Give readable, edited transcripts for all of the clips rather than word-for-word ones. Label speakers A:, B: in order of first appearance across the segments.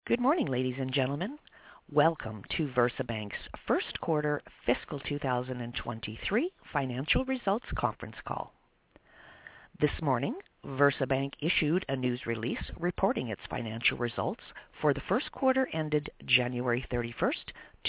A: Good morning, ladies and gentlemen. Welcome to VersaBank's first quarter fiscal 2023 financial results conference call. This morning, VersaBank issued a news release reporting its financial results for the first quarter ended January 31st,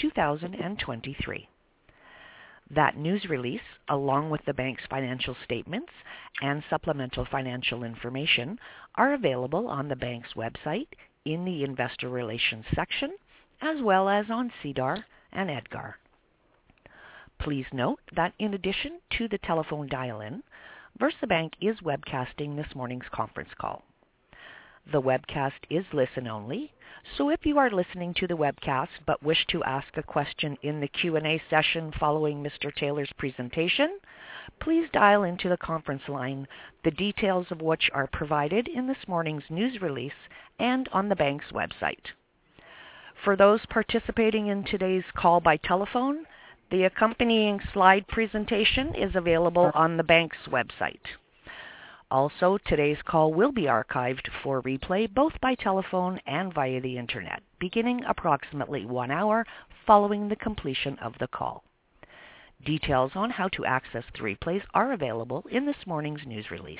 A: 2023. That news release, along with the bank's financial statements and supplemental financial information, are available on the bank's website in the Investor Relations section, as well as on SEDAR and EDGAR. Please note that in addition to the telephone dial-in, VersaBank is webcasting this morning's conference call. The webcast is listen-only, so if you are listening to the webcast but wish to ask a question in the Q&A session following Mr. Taylor's presentation, please dial into the conference line, the details of which are provided in this morning's news release and on the bank's website. For those participating in today's call by telephone, the accompanying slide presentation is available on the bank's website. Also, today's call will be archived for replay both by telephone and via the internet, beginning approximately 1 hour following the completion of the call. Details on how to access the replays are available in this morning's news release.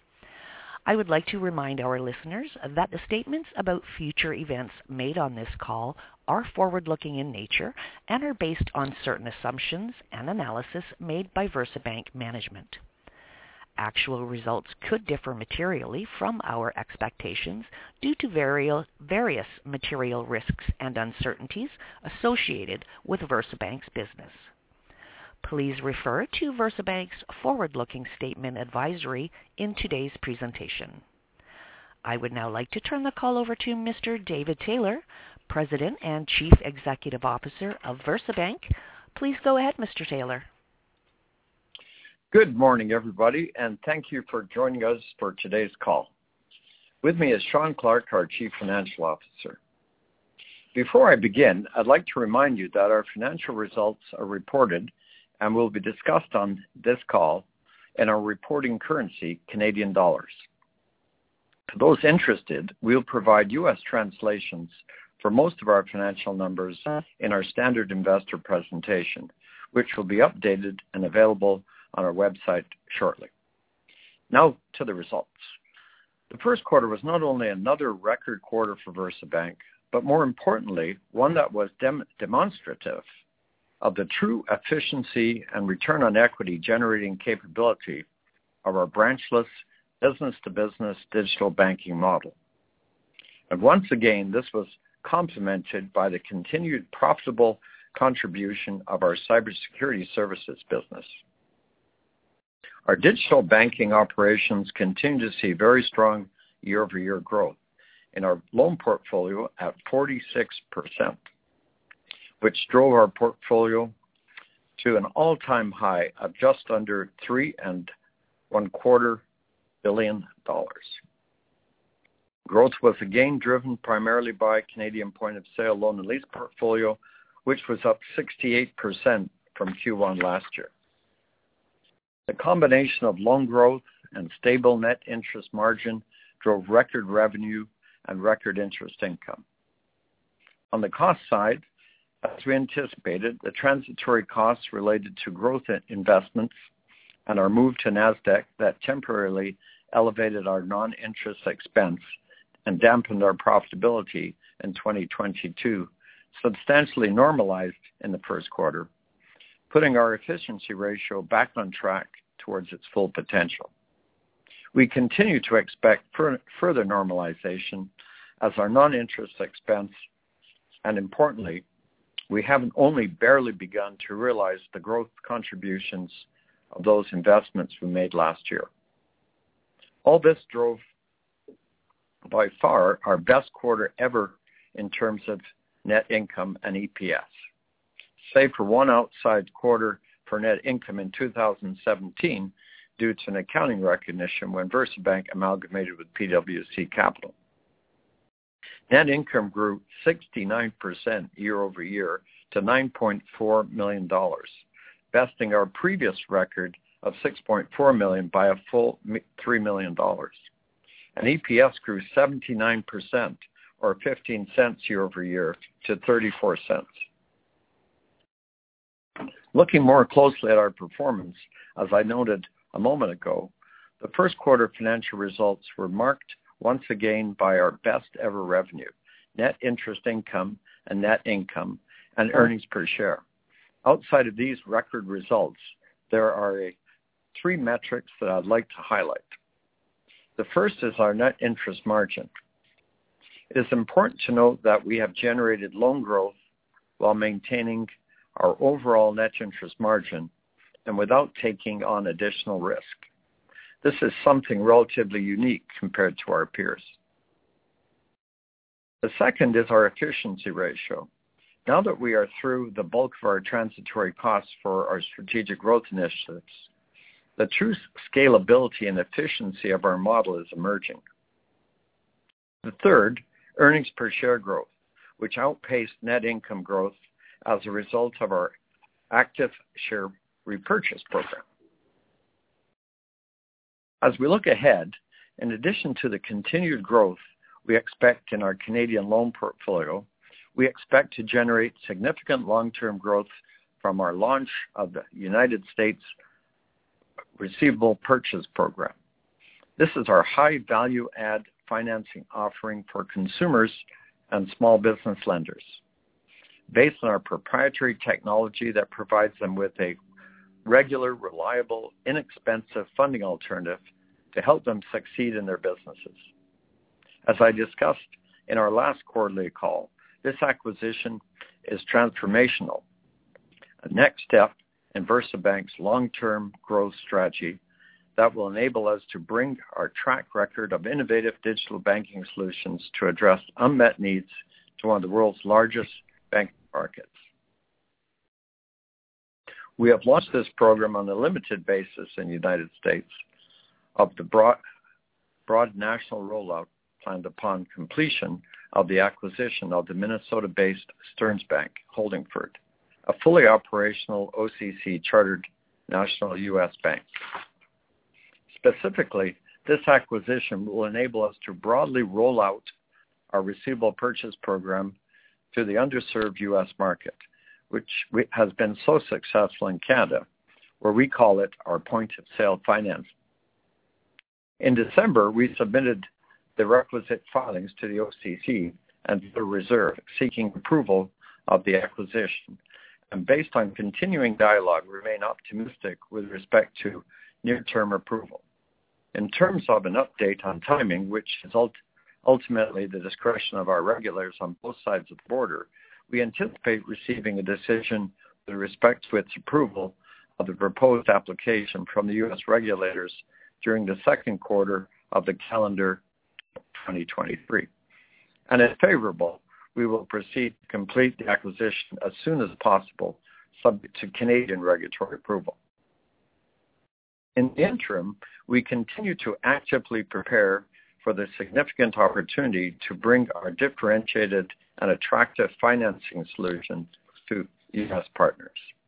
A: I would like to remind our listeners that the statements about future events made on this call are forward-looking in nature and are based on certain assumptions and analysis made by VersaBank management. Actual results could differ materially from our expectations due to various material risks and uncertainties associated with VersaBank's business. Please refer to VersaBank's forward-looking statement advisory in today's presentation. I would now like to turn the call over to Mr. David Taylor, President and Chief Executive Officer of VersaBank. Please go ahead, Mr. Taylor.
B: Good morning, everybody, and thank you for joining us for today's call. With me is Shawn Clarke, our Chief Financial Officer. Before I begin, I'd like to remind you that our financial results are reported and will be discussed on this call in our reporting currency, Canadian dollars. For those interested, we'll provide U.S. translations for most of our financial numbers in our standard investor presentation, which will be updated and available on our website shortly. Now to the results. The first quarter was not only another record quarter for VersaBank, but more importantly, one that was demonstrative of the true efficiency and return on equity generating capability of our branchless business-to-business digital banking model. And once again, this was complemented by the continued profitable contribution of our cybersecurity services business. Our digital banking operations continue to see very strong year-over-year growth in our loan portfolio at 46%, which drove our portfolio to an all-time high of just under $3.25 billion. Growth was again driven primarily by Canadian point-of-sale loan and lease portfolio, which was up 68% from Q1 last year. The combination of loan growth and stable net interest margin drove record revenue and record interest income. On the cost side, as we anticipated, the transitory costs related to growth investments and our move to NASDAQ that temporarily elevated our non-interest expense and dampened our profitability in 2022 substantially normalized in the first quarter, putting our efficiency ratio back on track towards its full potential. We continue to expect further normalization as our non-interest expense, and importantly, we haven't only barely begun to realize the growth contributions of those investments we made last year. All this drove by far our best quarter ever in terms of net income and EPS. Save for one outside quarter for net income in 2017 due to an accounting recognition when VersaBank amalgamated with PwC Capital. Net income grew 69% year over year to $9.4 million, besting our previous record of $6.4 million by a full $3 million. And EPS grew 79% or 15 cents year over year to 34 cents. Looking more closely at our performance, as I noted a moment ago, the first quarter financial results were marked once again by our best ever revenue, net interest income and net income, and earnings per share. Outside of these record results, there are three metrics that I'd like to highlight. The first is our net interest margin. It is important to note that we have generated loan growth while maintaining our overall net interest margin and without taking on additional risk. This is something relatively unique compared to our peers. The second is our efficiency ratio. Now that we are through the bulk of our transitory costs for our strategic growth initiatives, the true scalability and efficiency of our model is emerging. The third, earnings per share growth, which outpaced net income growth as a result of our active share repurchase program. As we look ahead, in addition to the continued growth we expect in our Canadian loan portfolio, we expect to generate significant long-term growth from our launch of the United States Receivable Purchase Program. This is our high value add financing offering for consumers and small business lenders. Based on our proprietary technology that provides them with a regular, reliable, inexpensive funding alternative to help them succeed in their businesses. As I discussed in our last quarterly call, this acquisition is transformational, a next step in VersaBank's long-term growth strategy that will enable us to bring our track record of innovative digital banking solutions to address unmet needs to one of the world's largest banking markets. We have launched this program on a limited basis in the United States of the broad national rollout planned upon completion of the acquisition of the Minnesota-based Stearns Bank Holdingford, a fully operational OCC chartered national U.S. bank. Specifically, this acquisition will enable us to broadly roll out our receivable purchase program to the underserved U.S. market, which has been so successful in Canada, where we call it our point-of-sale finance. In December, we submitted the requisite filings to the OCC and the Reserve seeking approval of the acquisition. And based on continuing dialogue, remain optimistic with respect to near-term approval. In terms of an update on timing, which is ultimately the discretion of our regulators on both sides of the border, we anticipate receiving a decision with respect to its approval of the proposed application from the U.S. regulators during the second quarter of the calendar 2023. And if favorable, we will proceed to complete the acquisition as soon as possible, subject to Canadian regulatory approval. In the interim, we continue to actively prepare for the significant opportunity to bring our differentiated and attractive financing solutions to U.S. partners.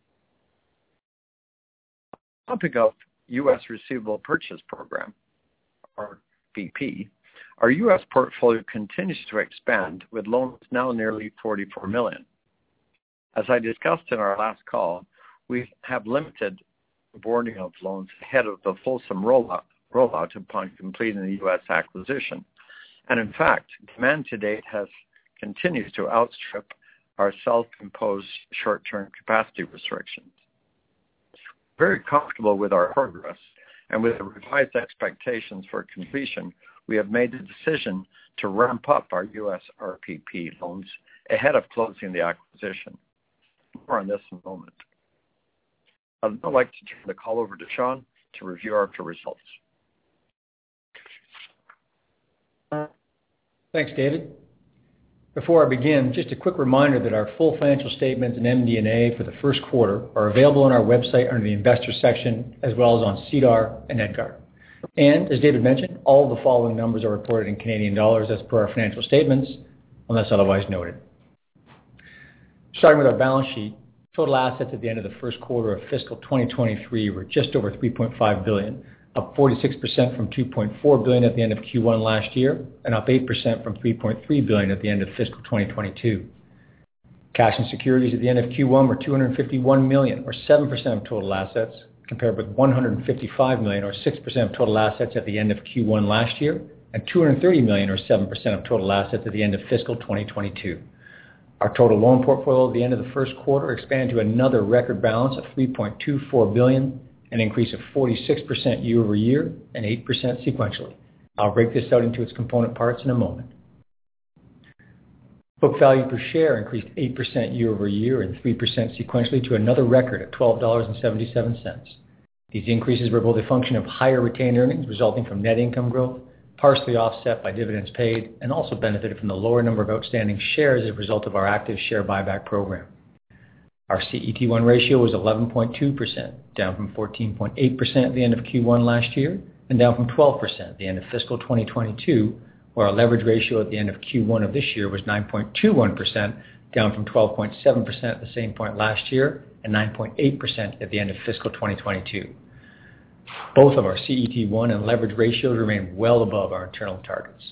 B: Topic of U.S. Receivable Purchase Program, or RPP, our U.S. portfolio continues to expand with loans now nearly $44 million. As I discussed in our last call, we have limited boarding of loans ahead of the fulsome rollout upon completing the U.S. acquisition. And in fact, demand to date continues to outstrip our self-imposed short-term capacity restrictions. Very comfortable with our progress, and with the revised expectations for completion, we have made the decision to ramp up our U.S. RPP loans ahead of closing the acquisition. More on this in a moment. I'd now like to turn the call over to Shawn to review our results.
C: Thanks, David. Before I begin, just a quick reminder that our full financial statements and MD&A for the first quarter are available on our website under the Investor section, as well as on SEDAR and EDGAR. And as David mentioned, all of the following numbers are reported in Canadian dollars as per our financial statements, unless otherwise noted. Starting with our balance sheet, total assets at the end of the first quarter of fiscal 2023 were just over $3.5 billion, up 46% from $2.4 billion at the end of Q1 last year, and up 8% from $3.3 billion at the end of fiscal 2022. Cash and securities at the end of Q1 were $251 million, or 7% of total assets, compared with $155 million, or 6% of total assets at the end of Q1 last year, and $230 million, or 7% of total assets at the end of fiscal 2022. Our total loan portfolio at the end of the first quarter expanded to another record balance of $3.24 billion, an increase of 46% year over year and 8% sequentially. I'll break this out into its component parts in a moment. Book value per share increased 8% year over year and 3% sequentially to another record at $12.77. These increases were both a function of higher retained earnings resulting from net income growth, partially offset by dividends paid, and also benefited from the lower number of outstanding shares as a result of our active share buyback program. Our CET1 ratio was 11.2%, down from 14.8% at the end of Q1 last year, and down from 12% at the end of fiscal 2022, where our leverage ratio at the end of Q1 of this year was 9.21%, down from 12.7% at the same point last year, and 9.8% at the end of fiscal 2022. Both of our CET1 and leverage ratios remain well above our internal targets.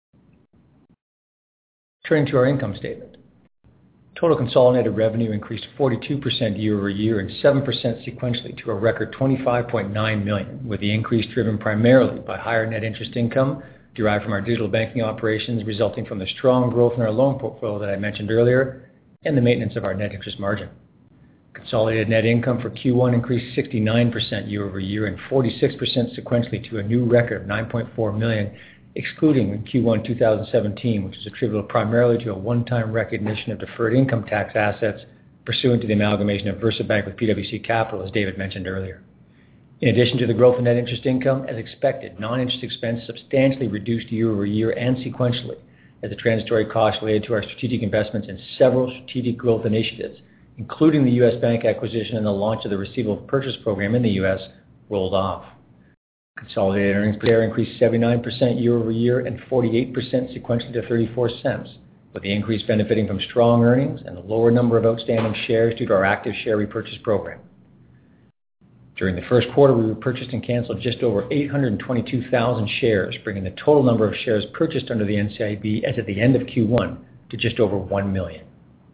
C: Turning to our income statement. Total consolidated revenue increased 42% year over year and 7% sequentially to a record $25.9 million, with the increase driven primarily by higher net interest income derived from our digital banking operations resulting from the strong growth in our loan portfolio that I mentioned earlier and the maintenance of our net interest margin. Consolidated net income for Q1 increased 69% year over year and 46% sequentially to a new record of $9.4 million, excluding in Q1 2017, which is attributable primarily to a one-time recognition of deferred income tax assets pursuant to the amalgamation of VersaBank with PwC Capital, as David mentioned earlier. In addition to the growth in net interest income, as expected, non-interest expense substantially reduced year over year and sequentially as the transitory costs related to our strategic investments in several strategic growth initiatives, including the U.S. Bank acquisition and the launch of the Receivable Purchase Program in the U.S., rolled off. Consolidated earnings per share increased 79% year over year and 48% sequentially to 34 cents, with the increase benefiting from strong earnings and the lower number of outstanding shares due to our active share repurchase program. During the first quarter, we repurchased and canceled just over 822,000 shares, bringing the total number of shares purchased under the NCIB as at the end of Q1 to just over 1 million.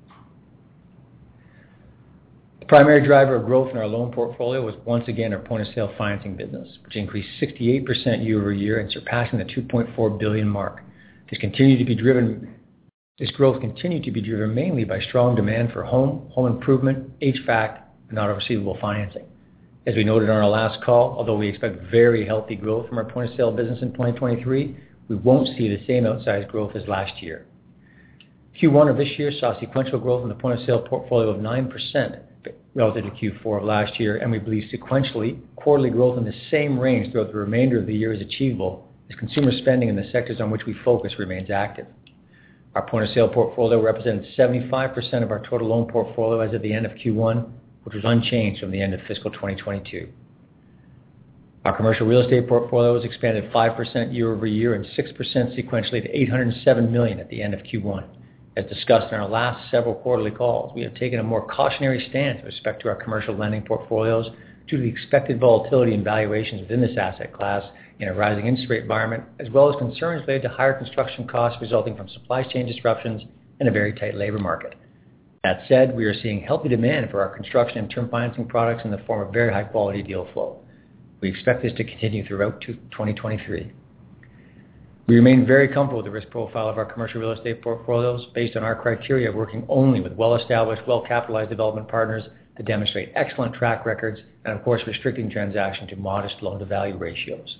C: The primary driver of growth in our loan portfolio was once again our point-of-sale financing business, which increased 68% year over year and surpassing the $2.4 billion mark. This growth continued to be driven mainly by strong demand for home improvement, HVAC, and auto receivable financing. As we noted on our last call, although we expect very healthy growth from our point-of-sale business in 2023, we won't see the same outsized growth as last year. Q1 of this year saw sequential growth in the point-of-sale portfolio of 9% relative to Q4 of last year, and we believe sequentially, quarterly growth in the same range throughout the remainder of the year is achievable as consumer spending in the sectors on which we focus remains active. Our point-of-sale portfolio represented 75% of our total loan portfolio as of the end of Q1, which was unchanged from the end of fiscal 2022. Our commercial real estate portfolio has expanded 5% year over year and 6% sequentially to $807 million at the end of Q1. As discussed in our last several quarterly calls, we have taken a more cautionary stance with respect to our commercial lending portfolios due to the expected volatility in valuations within this asset class in a rising interest rate environment, as well as concerns related to higher construction costs resulting from supply chain disruptions and a very tight labor market. That said, we are seeing healthy demand for our construction and term financing products in the form of very high-quality deal flow. We expect this to continue throughout 2023. We remain very comfortable with the risk profile of our commercial real estate portfolios based on our criteria of working only with well-established, well-capitalized development partners that demonstrate excellent track records and, of course, restricting transactions to modest loan-to-value ratios.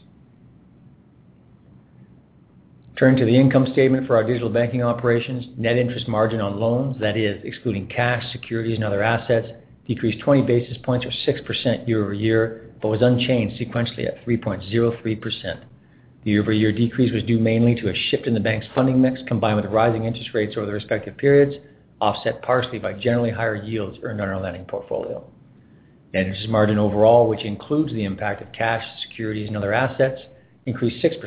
C: Turning to the income statement for our digital banking operations, net interest margin on loans, that is, excluding cash, securities, and other assets, decreased 20 basis points or 6% year over year, but was unchanged sequentially at 3.03%. The year-over-year decrease was due mainly to a shift in the bank's funding mix combined with rising interest rates over the respective periods, offset partially by generally higher yields earned on our lending portfolio. Net interest margin overall, which includes the impact of cash, securities, and other assets, increased 6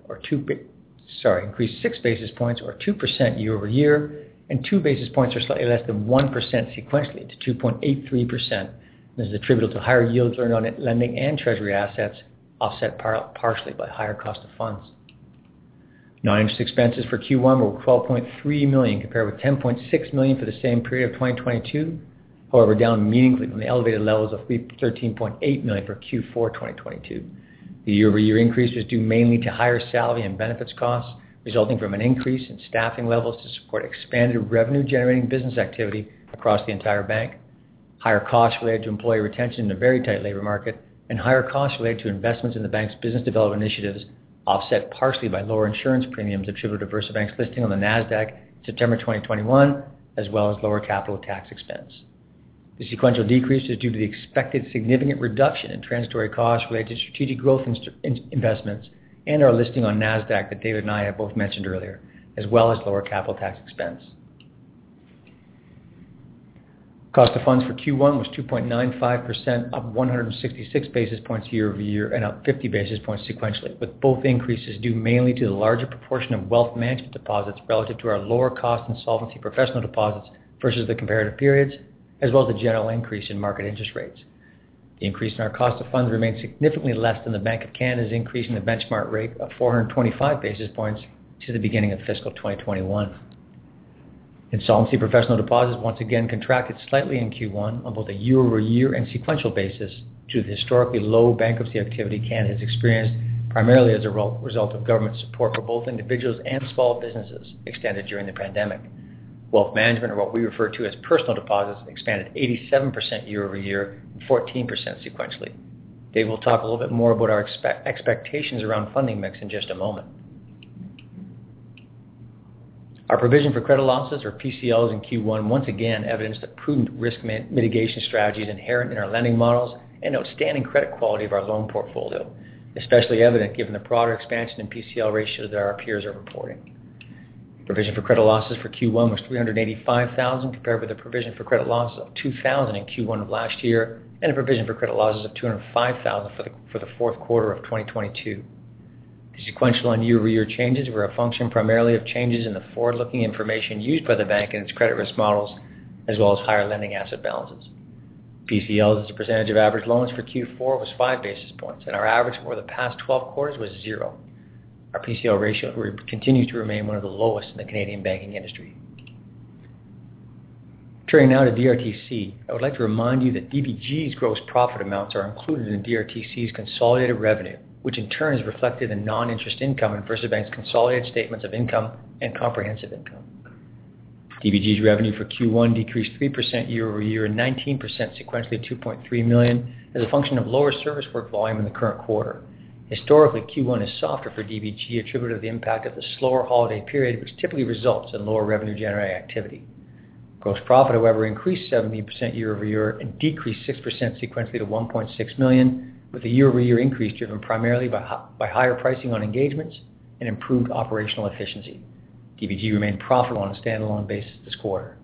C: basis points or 2% year over year, and 2 basis points or slightly less than 1% sequentially to 2.83%. This is attributable to higher yields earned on lending and treasury assets, offset partially by higher cost of funds. Non-interest expenses for Q1 were $12.3 million compared with $10.6 million for the same period of 2022, however down meaningfully from the elevated levels of $13.8 million for Q4 2022. The year-over-year increase was due mainly to higher salary and benefits costs, resulting from an increase in staffing levels to support expanded revenue-generating business activity across the entire bank, higher costs related to employee retention in a very tight labor market, and higher costs related to investments in the bank's business development initiatives, offset partially by lower insurance premiums attributed to VersaBank's listing on the NASDAQ in September 2021, as well as lower capital tax expense. The sequential decrease is due to the expected significant reduction in transitory costs related to strategic growth investments and our listing on NASDAQ that David and I have both mentioned earlier, as well as lower capital tax expense. Cost of funds for Q1 was 2.95%, up 166 basis points year over year and up 50 basis points sequentially, with both increases due mainly to the larger proportion of wealth management deposits relative to our lower cost insolvency professional deposits versus the comparative periods, as well as the general increase in market interest rates. The increase in our cost of funds remains significantly less than the Bank of Canada's increase in the benchmark rate of 425 basis points to the beginning of fiscal 2021. Insolvency professional deposits once again contracted slightly in Q1 on both a year-over-year and sequential basis due to the historically low bankruptcy activity Canada has experienced, primarily as a result of government support for both individuals and small businesses extended during the pandemic. Wealth management, or what we refer to as personal deposits, expanded 87% year-over-year and 14% sequentially. Dave will talk a little bit more about our expectations around funding mix in just a moment. Our provision for credit losses, or PCLs, in Q1 once again evidenced the prudent risk mitigation strategies inherent in our lending models and outstanding credit quality of our loan portfolio, especially evident given the broader expansion in PCL ratios that our peers are reporting. Provision for credit losses for Q1 was $385,000 compared with a provision for credit losses of $2,000 in Q1 of last year and a provision for credit losses of $205,000 for the fourth quarter of 2022. The sequential and year-over-year changes were a function primarily of changes in the forward-looking information used by the bank in its credit risk models, as well as higher lending asset balances. PCLs as a percentage of average loans for Q4 was 5 basis points, and our average for the past 12 quarters was 0. Our PCL ratio continues to remain one of the lowest in the Canadian banking industry. Turning now to DRTC, I would like to remind you that DBG's gross profit amounts are included in DRTC's consolidated revenue, which in turn is reflected in non-interest income in VersaBank's consolidated statements of income and comprehensive income. DBG's revenue for Q1 decreased 3% year-over-year and 19% sequentially to $2.3 million as a function of lower service work volume in the current quarter. Historically, Q1 is softer for DBG attributed to the impact of the slower holiday period, which typically results in lower revenue-generating activity. Gross profit, however, increased 17% year-over-year and decreased 6% sequentially to $1.6 million, with the year-over-year increase driven primarily by higher pricing on engagements and improved operational efficiency. DBG remained profitable on a standalone basis this quarter.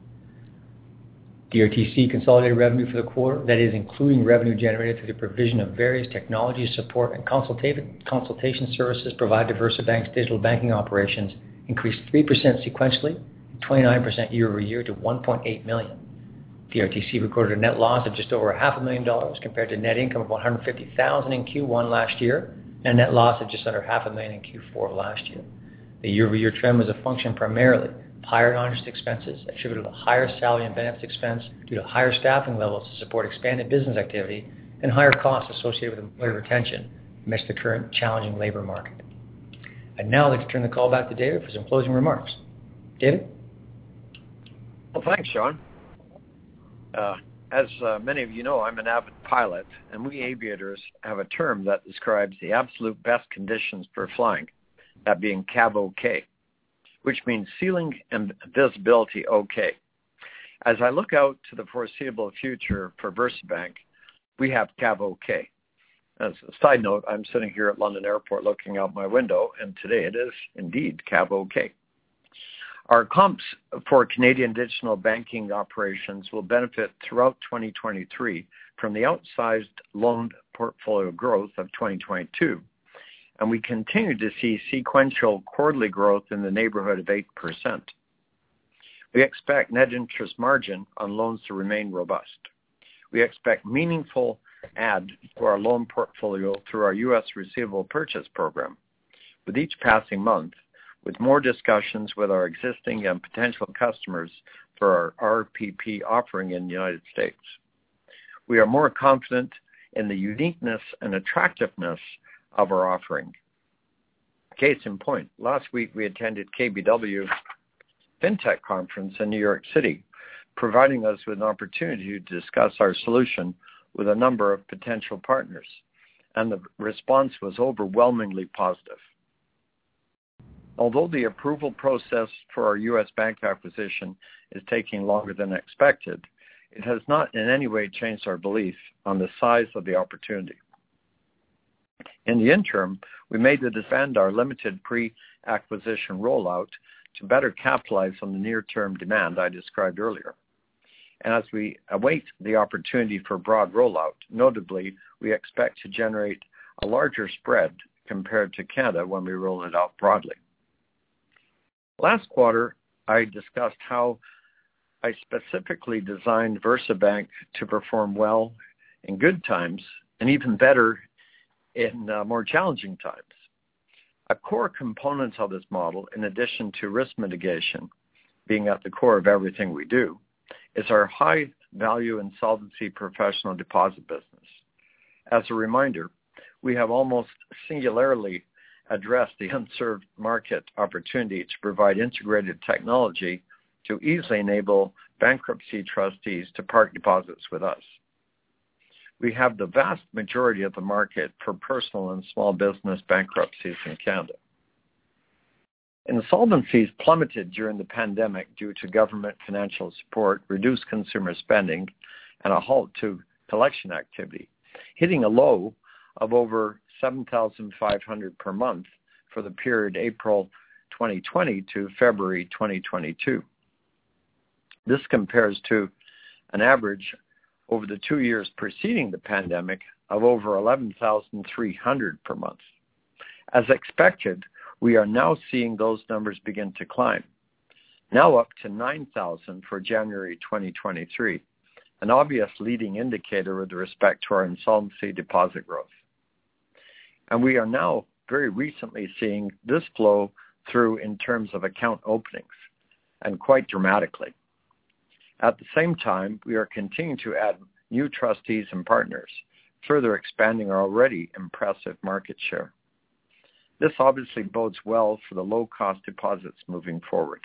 C: DRTC consolidated revenue for the quarter, that is, including revenue generated through the provision of various technology support and consultation services provided to VersaBank's digital banking operations, increased 3% sequentially and 29% year-over-year to $1.8 million. DRTC recorded a net loss of just over $500,000 compared to net income of $150,000 in Q1 last year and a net loss of just under $500,000 in Q4 of last year. The year-over-year trend was a function primarily of higher non-interest expenses attributed to higher salary and benefits expense due to higher staffing levels to support expanded business activity and higher costs associated with employee retention amidst the current challenging labor market. I'd now like to turn the call back to David for some closing remarks. David?
B: Well, thanks, Sean. As many of you know, I'm an avid pilot, and we aviators have a term that describes the absolute best conditions for flying, that being CAV OK, which means ceiling and visibility okay. As I look out to the foreseeable future for VersaBank, we have CAV OK. As a side note, I'm sitting here at London Airport looking out my window, and today it is indeed CAV OK. Our comps for Canadian digital banking operations will benefit throughout 2023 from the outsized loan portfolio growth of 2022, and we continue to see sequential quarterly growth in the neighborhood of 8%. We expect net interest margin on loans to remain robust. We expect meaningful add to our loan portfolio through our U.S. Receivable Purchase Program, with each passing month, with more discussions with our existing and potential customers for our RPP offering in the United States. We are more confident in the uniqueness and attractiveness of our offering. Case in point, last week we attended KBW FinTech Conference in New York City, providing us with an opportunity to discuss our solution with a number of potential partners, and the response was overwhelmingly positive. Although the approval process for our U.S. bank acquisition is taking longer than expected, it has not in any way changed our belief on the size of the opportunity. In the interim, we made to defend our limited pre-acquisition rollout to better capitalize on the near-term demand I described earlier. And as we await the opportunity for broad rollout, notably, we expect to generate a larger spread compared to Canada when we roll it out broadly. Last quarter, I discussed how I specifically designed VersaBank to perform well in good times and even better in more challenging times. A core component of this model, in addition to risk mitigation being at the core of everything we do, is our high-value insolvency professional deposit business. As a reminder, we have almost singularly addressed the unserved market opportunity to provide integrated technology to easily enable bankruptcy trustees to park deposits with us. We have the vast majority of the market for personal and small business bankruptcies in Canada. Insolvencies plummeted during the pandemic due to government financial support, reduced consumer spending, and a halt to collection activity, hitting a low of over 7,500 per month for the period April 2020 to February 2022. This compares to an average over the 2 years preceding the pandemic of over 11,300 per month. As expected, we are now seeing those numbers begin to climb, now up to 9,000 for January 2023, an obvious leading indicator with respect to our insolvency deposit growth. And we are now very recently seeing this flow through in terms of account openings, and quite dramatically. At the same time, we are continuing to add new trustees and partners, further expanding our already impressive market share. This obviously bodes well for the low-cost deposits moving forward.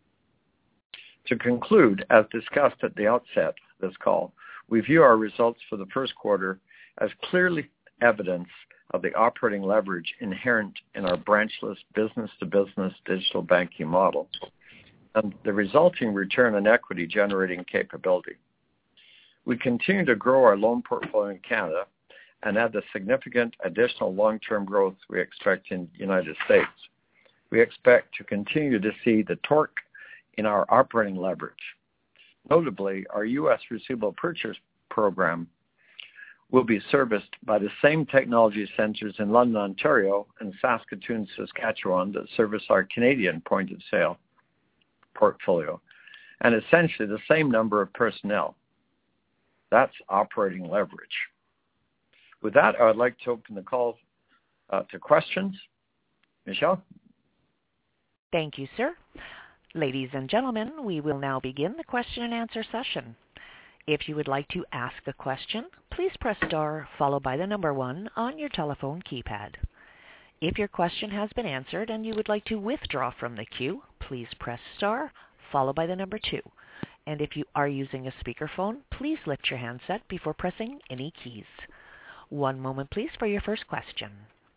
B: To conclude, as discussed at the outset of this call, we view our results for the first quarter as clearly evidence of the operating leverage inherent in our branchless business-to-business digital banking model and the resulting return on equity generating capability. We continue to grow our loan portfolio in Canada and add the significant additional long-term growth we expect in the United States. We expect to continue to see the torque in our operating leverage. Notably, our U.S. Receivable Purchase Program will be serviced by the same technology centers in London, Ontario, and Saskatoon, Saskatchewan that service our Canadian point-of-sale portfolio, and essentially the same number of personnel. That's operating leverage. With that, I would like to open the call to questions. Michelle?
A: Thank you, sir. Ladies and gentlemen, we will now begin the question and answer session. If you would like to ask a question, please press star followed by the number 1 on your telephone keypad. If your question has been answered and you would like to withdraw from the queue, please press star followed by the number 2. And if you are using a speakerphone, please lift your handset before pressing any keys. One moment, please, for your first question.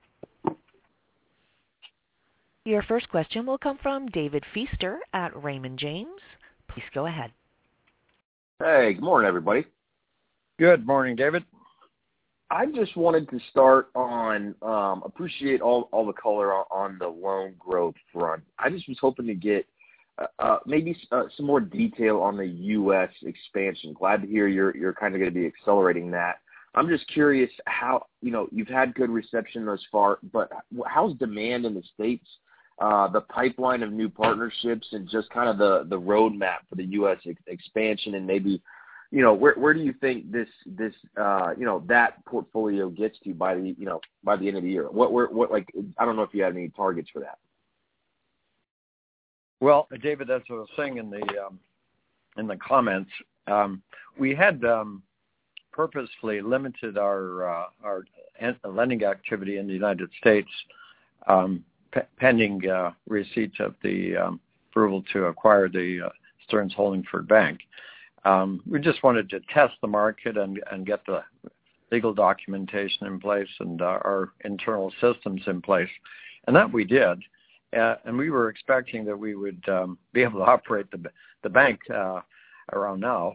A: Your first question will come from David Feaster at Raymond James. Please go ahead.
D: Hey, good morning, everybody.
B: Good morning, David.
D: I just wanted to start on, appreciate all the color on the loan growth front. I just was hoping to get maybe some more detail on the U.S. expansion. Glad to hear you're kind of going to be accelerating that. I'm just curious how, you've had good reception thus far, but how's demand in the States, the pipeline of new partnerships, and just kind of the roadmap for the U.S. expansion, and maybe, where do you think this that portfolio gets to by the end of the year? What like, I don't know if you have any targets for that.
B: Well, David, as I was saying in the comments, we had purposefully limited our lending activity in the United States pending receipt of the approval to acquire the Stearns Holdingford Bank. We just wanted to test the market and get the legal documentation in place and our internal systems in place, and that we did. And we were expecting that we would be able to operate the bank around now.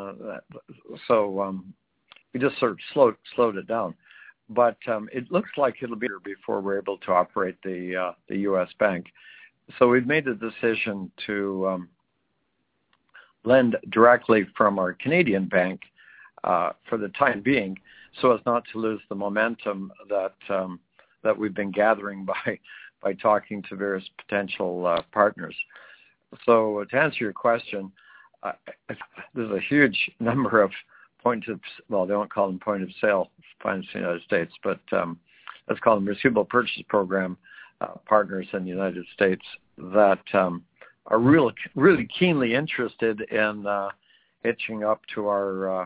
B: So we just sort of slowed it down. But it looks like it'll be before we're able to operate the U.S. bank. So we've made the decision to lend directly from our Canadian bank for the time being, so as not to lose the momentum that we've been gathering by talking to various potential partners. So to answer your question, there's a huge number of they don't call them point of sale finance in the United States, but let's call them receivable purchase program partners in the United States that are really keenly interested in hitching up to our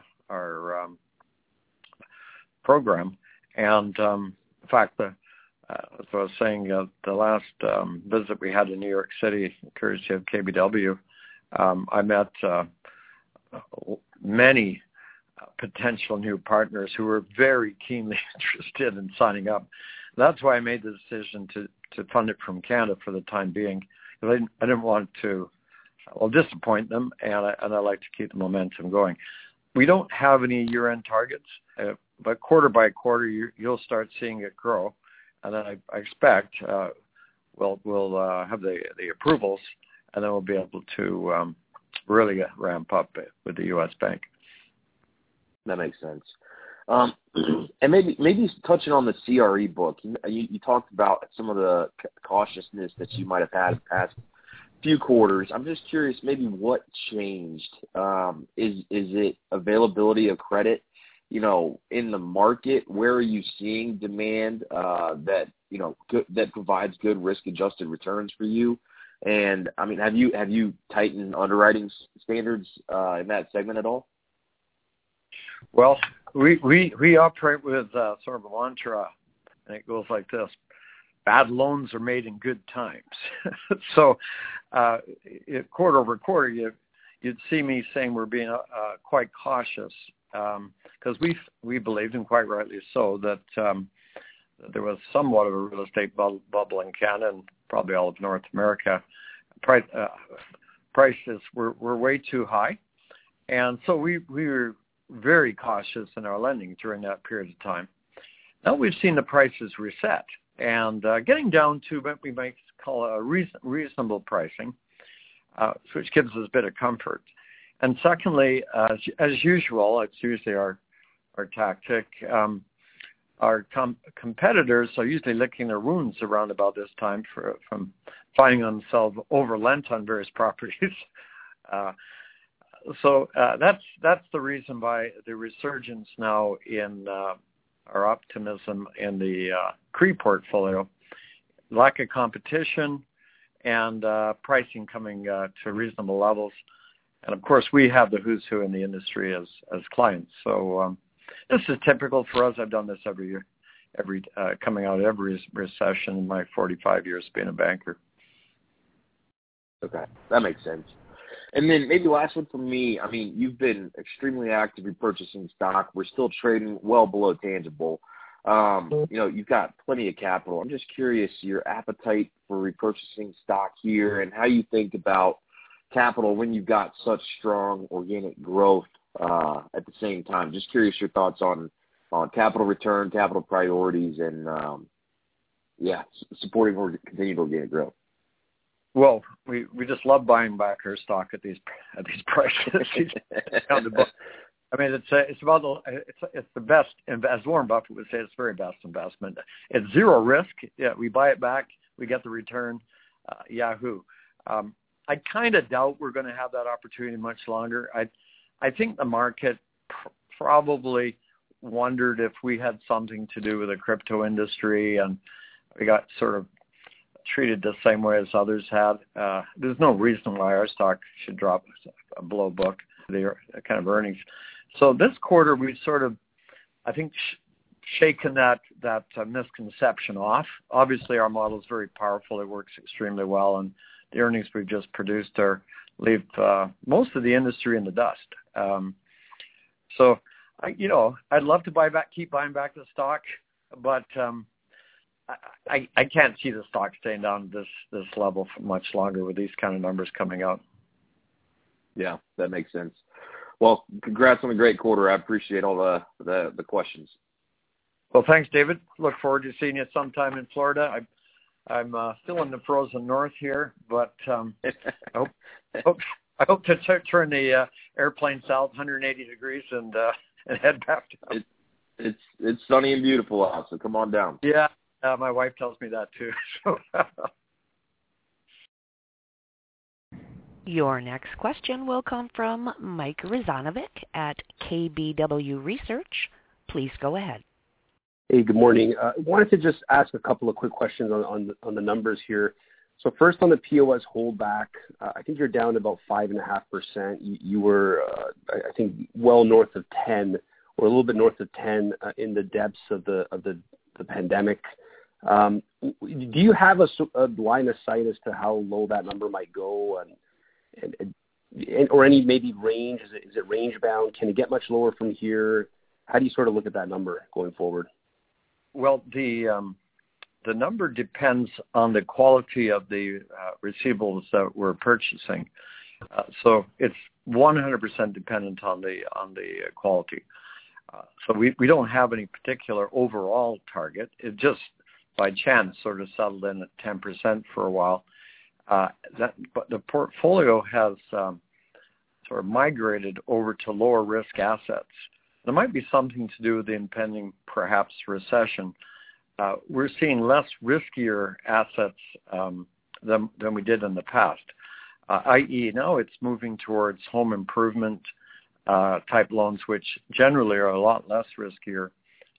B: program. And in fact, as I was saying, the last visit we had in New York City, courtesy of KBW, I met many potential new partners who were very keenly interested in signing up. That's why I made the decision to fund it from Canada for the time being. I didn't want to disappoint them, and I like to keep the momentum going. We don't have any year-end targets, but quarter by quarter you'll start seeing it grow. And then I expect we'll have the approvals, and then we'll be able to really ramp up with the U.S. bank.
D: That makes sense. And maybe touching on the CRE book, you talked about some of the cautiousness that you might have had in the past few quarters. I'm just curious, maybe what changed? Is it availability of credit? In the market, where are you seeing demand that provides good risk-adjusted returns for you? And I mean, have you tightened underwriting standards in that segment at all?
B: Well, we operate with sort of a mantra, and it goes like this: bad loans are made in good times. So, quarter over quarter, you'd see me saying we're being quite cautious. Because we believed, and quite rightly so, that there was somewhat of a real estate bubble in Canada and probably all of North America. Prices were way too high, and so we were very cautious in our lending during that period of time. Now we've seen the prices reset and getting down to what we might call a reasonable pricing, which gives us a bit of comfort. And secondly, as usual, it's usually our tactic. Our competitors are usually licking their wounds around about this time from finding themselves overlent on various properties. So that's the reason why the resurgence now in our optimism in the CRE portfolio, lack of competition, and pricing coming to reasonable levels. And of course, we have the who's who in the industry as clients. So this is typical for us. I've done this every year, coming out of every recession in my 45 years being a banker.
D: Okay, that makes sense. And then maybe last one from me. I mean, you've been extremely active repurchasing stock. We're still trading well below tangible. You've got plenty of capital. I'm just curious your appetite for repurchasing stock here and how you think about capital when you've got such strong organic growth at the same time. Just curious your thoughts on capital return, capital priorities, and supporting continued organic growth.
B: Well, we just love buying back our stock at these prices. I mean, it's the best, as Warren Buffett would say, it's the very best investment. It's zero risk. Yeah, we buy it back, we get the return. Yahoo! I kind of doubt we're going to have that opportunity much longer. I think the market probably wondered if we had something to do with the crypto industry, and we got sort of treated the same way as others had. There's no reason why our stock should drop below book, the kind of earnings. So this quarter, we've sort of, I think, shaken that misconception off. Obviously, our model is very powerful. It works extremely well, and the earnings we've just produced leave most of the industry in the dust. So, I'd love to keep buying back the stock, but I can't see the stock staying down this level for much longer with these kind of numbers coming out.
D: Yeah, that makes sense. Well, congrats on a great quarter. I appreciate all the questions.
B: Well, thanks, David. Look forward to seeing you sometime in Florida. I'm still in the frozen north here, but I hope to turn the airplane south 180 degrees and head back down.
D: It's sunny and beautiful out, so come on down.
B: Yeah, my wife tells me that too. So.
A: Your next question will come from Mike Rizanovic at KBW Research. Please go ahead.
E: Hey, good morning. I wanted to just ask a couple of quick questions on the numbers here. So first on the POS holdback, I think you're down about 5.5%. You were, I think, well north of 10, or a little bit north of 10 in the depths of the pandemic. Do you have a line of sight as to how low that number might go, and or any maybe range? Is it range bound? Can it get much lower from here? How do you sort of look at that number going forward?
B: Well, the number depends on the quality of the receivables that we're purchasing. So it's 100% dependent on the quality. So we don't have any particular overall target. It just by chance sort of settled in at 10% for a while. But the portfolio has sort of migrated over to lower risk assets. There might be something to do with the impending, perhaps, recession. We're seeing less riskier assets than we did in the past, i.e. now it's moving towards home improvement type loans, which generally are a lot less riskier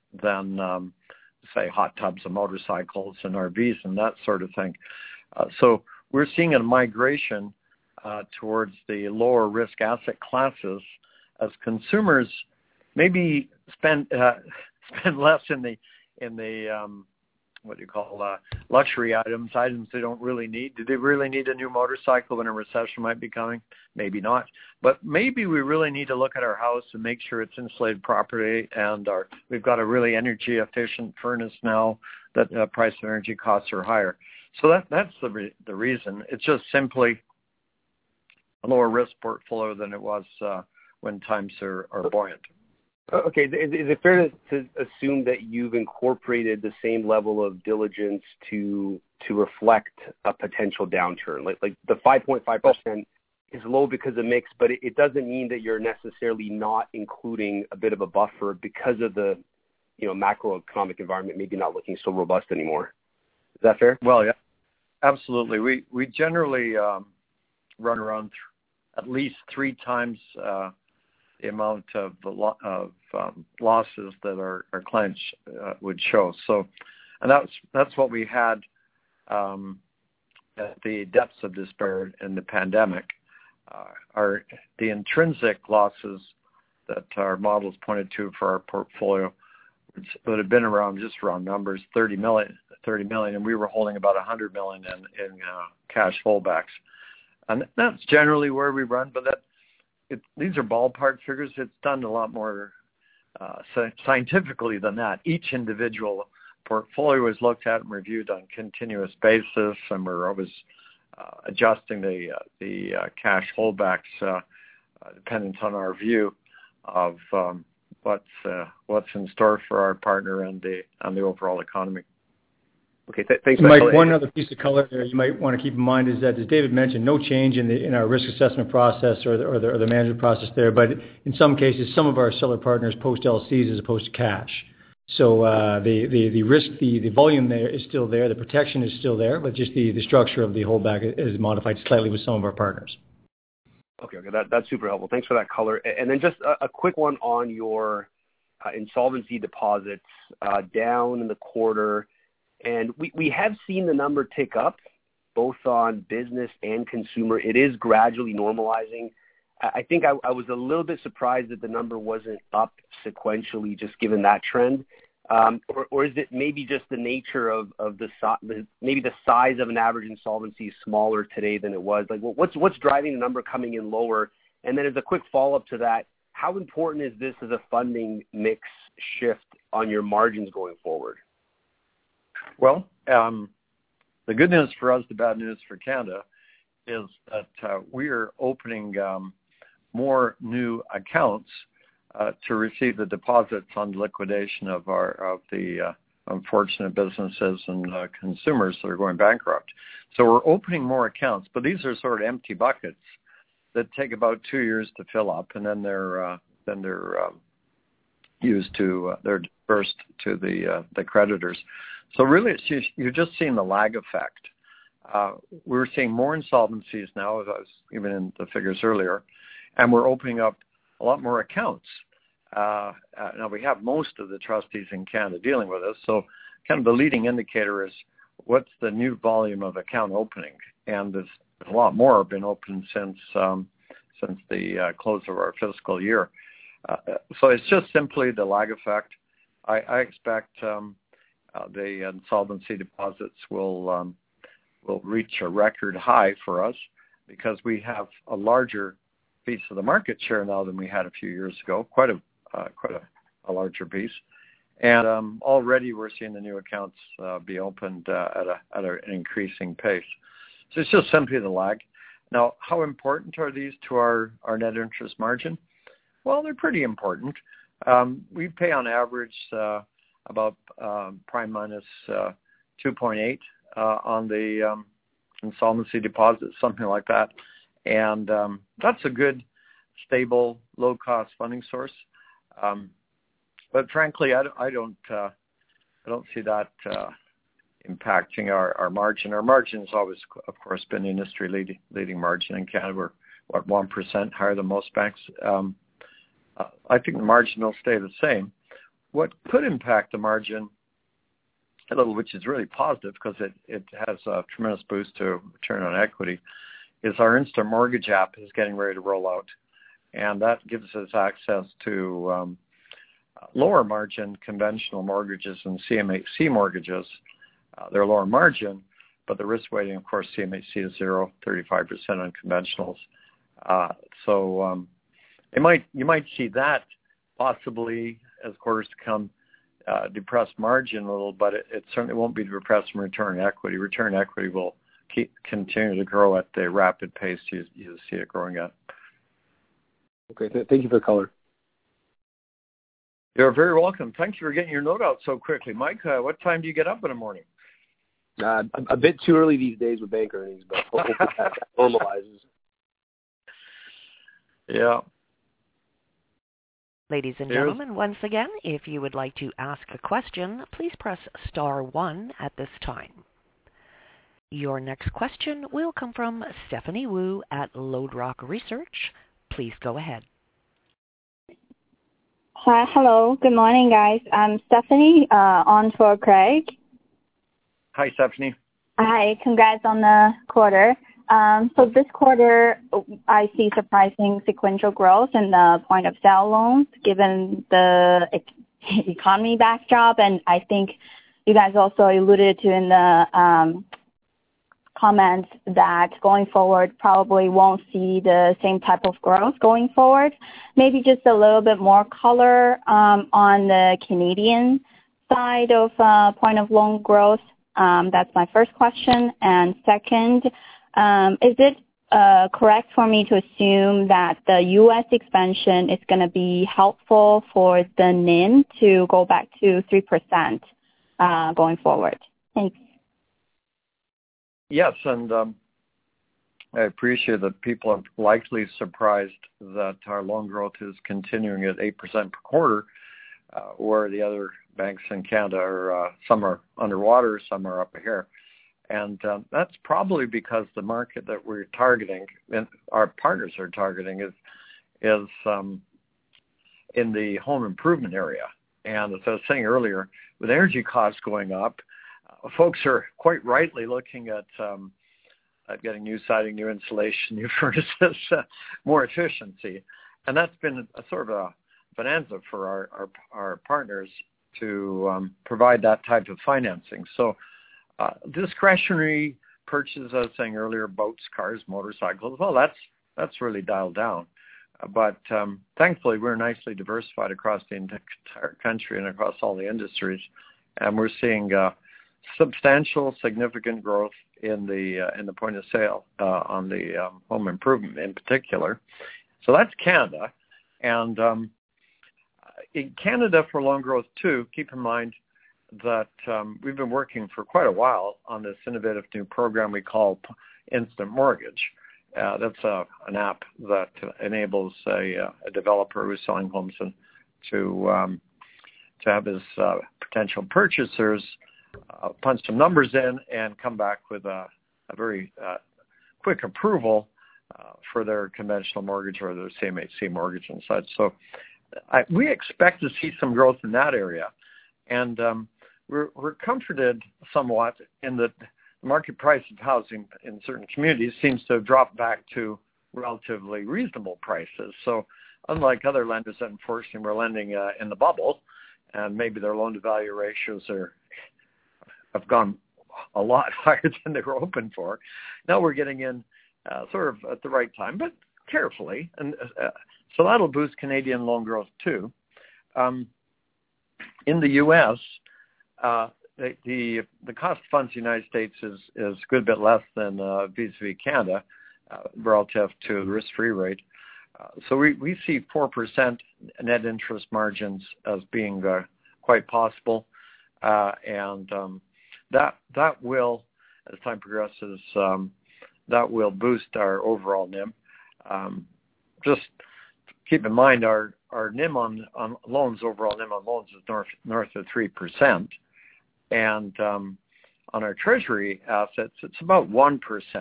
B: than, say, hot tubs and motorcycles and RVs and that sort of thing. So we're seeing a migration towards the lower risk asset classes as consumers maybe spend less in the what do you call luxury items they don't really need. Do they really need a new motorcycle when a recession might be coming? Maybe not. But maybe we really need to look at our house and make sure it's insulated properly, and we've got a really energy efficient furnace now that price of energy costs are higher. So that's the reason. It's just simply a lower risk portfolio than it was when times are buoyant.
E: Okay. Is it fair to assume that you've incorporated the same level of diligence to reflect a potential downturn? Like the 5.5% is low because of mix, but it doesn't mean that you're necessarily not including a bit of a buffer because of the macroeconomic environment maybe not looking so robust anymore. Is that fair?
B: Well, yeah, absolutely. We generally run around at least 3 times the amount of losses that our clients would show. So, and that's what we had at the depths of despair in the pandemic. The intrinsic losses that our models pointed to for our portfolio would have been around numbers, 30 million, and we were holding about 100 million in cash holdbacks. And that's generally where we run, but these are ballpark figures. It's done a lot more scientifically than that. Each individual portfolio is looked at and reviewed on a continuous basis, and we're always adjusting the cash holdbacks dependent on our view of what's in store for our partner and the overall economy.
E: Okay, thanks,
C: Mike. One other piece of color there you might want to keep in mind is that, as David mentioned, no change in our risk assessment process or the management process there. But in some cases, some of our seller partners post LCs as opposed to cash. So the risk, the volume there is still there, the protection is still there, but just the structure of the holdback is modified slightly with some of our partners.
E: Okay. That's super helpful. Thanks for that color. And then just a quick one on your insolvency deposits down in the quarter. And we have seen the number tick up both on business and consumer. It is gradually normalizing. I think I was a little bit surprised that the number wasn't up sequentially, just given that trend. Or is it maybe just the nature of maybe the size of an average insolvency is smaller today than it was? Like, what's driving the number coming in lower? And then as a quick follow-up to that, how important is this as a funding mix shift on your margins going forward?
B: Well, the good news for us, the bad news for Canada, is that we are opening more new accounts to receive the deposits on liquidation of the unfortunate businesses and consumers that are going bankrupt. So we're opening more accounts, but these are sort of empty buckets that take about 2 years to fill up, and then they're used to they're dispersed to the creditors. So really, you're just seeing the lag effect. We're seeing more insolvencies now, as I was even in the figures earlier, and we're opening up a lot more accounts. Now we have most of the trustees in Canada dealing with us, so kind of the leading indicator is what's the new volume of account opening, and there's a lot more have been opened since the close of our fiscal year. So it's just simply the lag effect. I expect the insolvency deposits will reach a record high for us because we have a larger piece of the market share now than we had a few years ago, quite a larger piece. And already we're seeing the new accounts be opened at an increasing pace. So it's just simply the lag. Now, how important are these to our net interest margin? Well, they're pretty important. We pay on average about prime minus 2.8 on the insolvency deposits, something like that. And that's a good, stable, low-cost funding source. But frankly, I don't see that impacting our margin. Our margin has always, of course, been industry-leading margin in Canada. We're 1% higher than most banks. I think the margin will stay the same. What could impact the margin a little, which is really positive because it has a tremendous boost to return on equity, is our Instant Mortgage app is getting ready to roll out. And that gives us access to lower margin conventional mortgages and CMHC mortgages. They're lower margin, but the risk weighting, of course, CMHC is 0, 35% on conventionals. So you might see that possibly as quarters to come depress margin a little, but it certainly won't be depressed from return equity. Return equity will continue to grow at the rapid pace you see it growing at.
E: Okay, thank you for the color.
B: You're very welcome. Thank you for getting your note out so quickly. Mike, what time do you get up in the morning?
E: A bit too early these days with bank earnings, but hopefully that normalizes.
B: Yeah.
A: Ladies and gentlemen, once again, if you would like to ask a question, please press star 1 at this time. Your next question will come from Stephanie Wu at Lode Rock Research. Please go ahead.
F: Hi, hello. Good morning, guys. I'm Stephanie, on for Craig.
B: Hi, Stephanie.
F: Hi, congrats on the quarter. So this quarter, I see surprising sequential growth in the point of sale loans, given the economy backdrop, and I think you guys also alluded to in the comments that going forward probably won't see the same type of growth going forward. Maybe just a little bit more color on the Canadian side of point of loan growth. That's my first question. And second, is it correct for me to assume that the U.S. expansion is going to be helpful for the NIM to go back to 3% going forward? Thanks.
B: Yes, and I appreciate that people are likely surprised that our loan growth is continuing at 8% per quarter, where the other banks in Canada are, some are underwater, some are up here. And that's probably because the market that we're targeting and our partners are targeting is in the home improvement area. And as I was saying earlier, with energy costs going up, folks are quite rightly looking at getting new siding, new insulation, new furnaces, more efficiency. And that's been a sort of a bonanza for our partners to provide that type of financing. So discretionary purchases, as I was saying earlier, boats, cars, motorcycles, well, that's really dialed down. But thankfully, we're nicely diversified across the entire country and across all the industries. And we're seeing substantial, significant growth in the point of sale on the home improvement in particular. So that's Canada. And in Canada for loan growth too, keep in mind that we've been working for quite a while on this innovative new program we call Instant Mortgage. That's an app that enables a developer who's selling homes to have his potential purchasers punch some numbers in and come back with a very quick approval for their conventional mortgage or their CMHC mortgage and such. So we expect to see some growth in that area. And we're comforted somewhat in that the market price of housing in certain communities seems to have dropped back to relatively reasonable prices. So unlike other lenders that unfortunately were lending in the bubble, and maybe their loan-to-value ratios have gone a lot higher than they were hoping for, now we're getting in sort of at the right time, but carefully. And so that'll boost Canadian loan growth too. In the U.S., the cost of funds in the United States is a good bit less than vis-a-vis Canada relative to the risk-free rate. So we see 4% net interest margins as being quite possible, and that will, as time progresses, that will boost our overall NIM. Just keep in mind our NIM on loans, overall NIM on loans is north of 3%. And on our treasury assets, it's about 1%.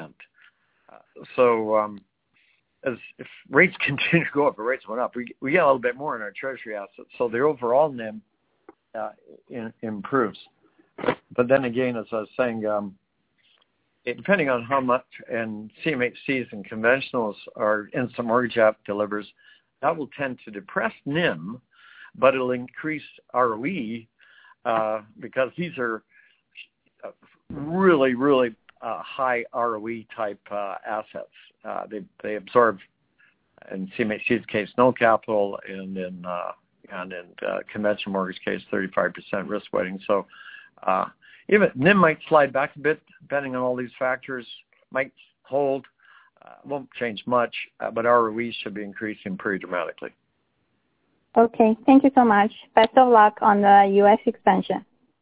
B: So if rates continue to go up, or rates went up, we get a little bit more in our treasury assets. So the overall NIM improves. But then again, as I was saying, depending on how much and CMHCs and conventionals our instant mortgage app delivers, that will tend to depress NIM, but it'll increase ROE because these are really, really high ROE type assets. They absorb, in CMHC's case, no capital, and in conventional mortgage case, 35% risk weighting. So even NIM might slide back a bit, depending on all these factors, might hold, won't change much, but ROE should be increasing pretty dramatically.
F: Okay, thank you so much. Best of luck on the U.S. expansion.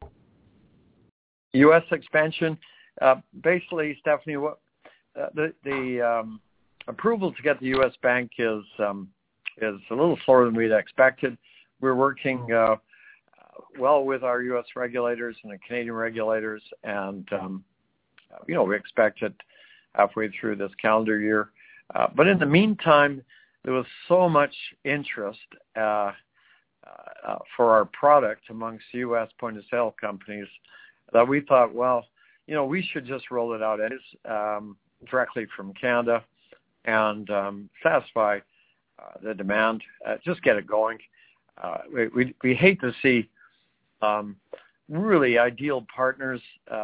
B: U.S. expansion, basically, Stephanie, what the approval to get the U.S. bank is a little slower than we'd expected. We're working well with our U.S. regulators and the Canadian regulators, and we expect it halfway through this calendar year. But in the meantime, there was so much interest for our product amongst U.S. point-of-sale companies that we thought, well, we should just roll it out directly from Canada and satisfy the demand, just get it going. We hate to see really ideal partners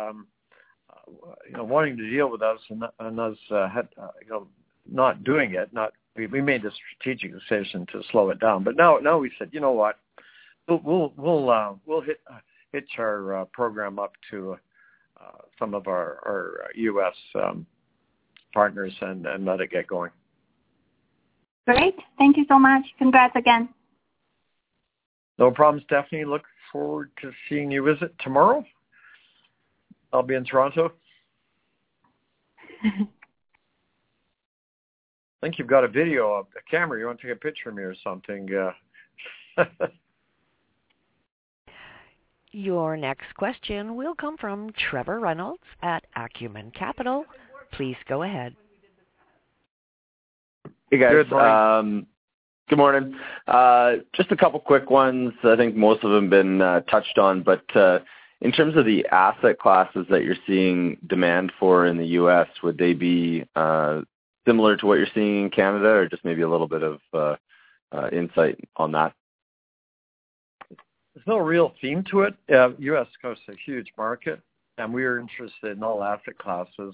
B: wanting to deal with us and us not doing it. We made the strategic decision to slow it down, but now we said, you know what, we'll hitch our program up to some of our U.S. partners and let it get going.
F: Great. Thank you so much. Congrats again.
B: No problem, Stephanie. Look forward to seeing you visit tomorrow. I'll be in Toronto. I think you've got a camera. You want to take a picture of me or something?
A: Your next question will come from Trevor Reynolds at Acumen Capital. Please go ahead.
G: Hey, guys.
B: Good morning.
G: Good morning. Just a couple quick ones. I think most of them have been touched on, but in terms of the asset classes that you're seeing demand for in the U.S., would they be similar to what you're seeing in Canada, or just maybe a little bit of insight on that?
B: There's no real theme to it. U.S. Coast is a huge market, and we are interested in all asset classes.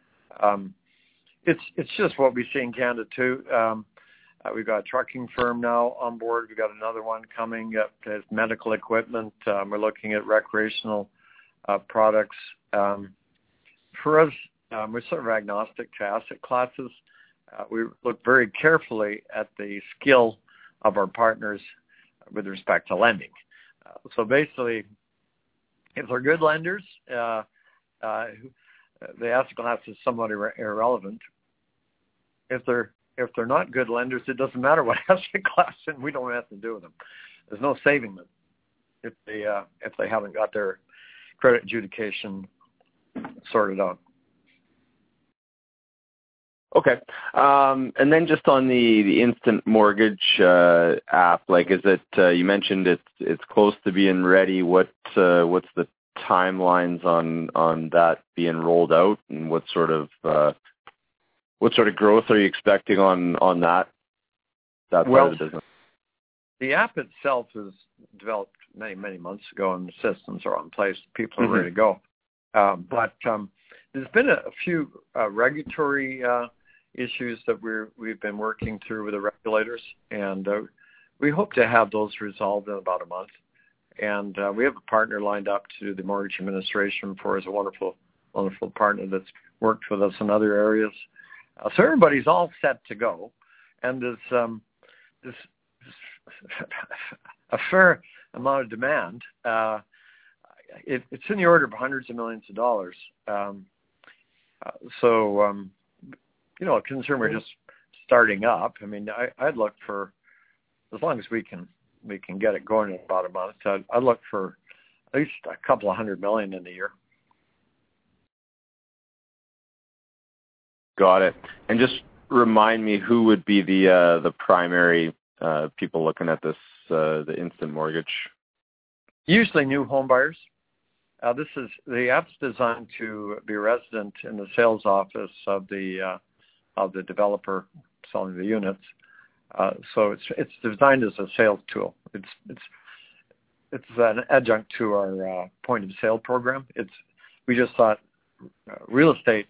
B: It's just what we see in Canada too. We've got a trucking firm now on board. We've got another one coming up as medical equipment. We're looking at recreational products. For us, we're sort of agnostic to asset classes. We look very carefully at the skill of our partners with respect to lending. So basically, if they're good lenders, the asset class is somewhat irrelevant. If they're not good lenders, it doesn't matter what asset class, and we don't have nothing to do with them. There's no saving them if they haven't got their credit adjudication sorted out.
G: Okay. And then just on the instant mortgage app, like, is it? You mentioned it's close to being ready. What's the timelines on that being rolled out, and what sort of growth are you expecting on that side of the business?
B: The app itself was developed many months ago, and the systems are in place. People are ready to go. But there's been a few regulatory issues that we've been working through with the regulators, and we hope to have those resolved in about a month. And we have a partner lined up to do the mortgage administration for us, a wonderful partner that's worked with us in other areas. So everybody's all set to go, and there's a fair amount of demand. It's in the order of hundreds of millions of dollars. Considering we're just starting up, I mean, I'd look for, as long as we can get it going in about a month, I'd look for at least a couple of $100 million in the year.
G: Got it. And just remind me, who would be the primary people looking at this, the instant mortgage?
B: Usually new home buyers. The app's designed to be resident in the sales office of the developer selling the units. So it's designed as a sales tool. It's an adjunct to our point of sale program. We just thought real estate